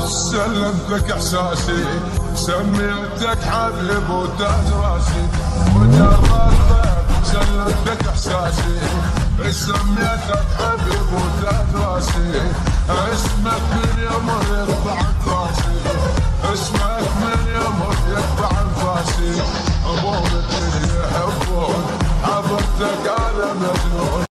سلمتك احساسي، سميتك حبيب وتاج راسي، مجرد سلمتك احساسي، سميتك حبيب وتاج راسي، اسمك من يوم يطلع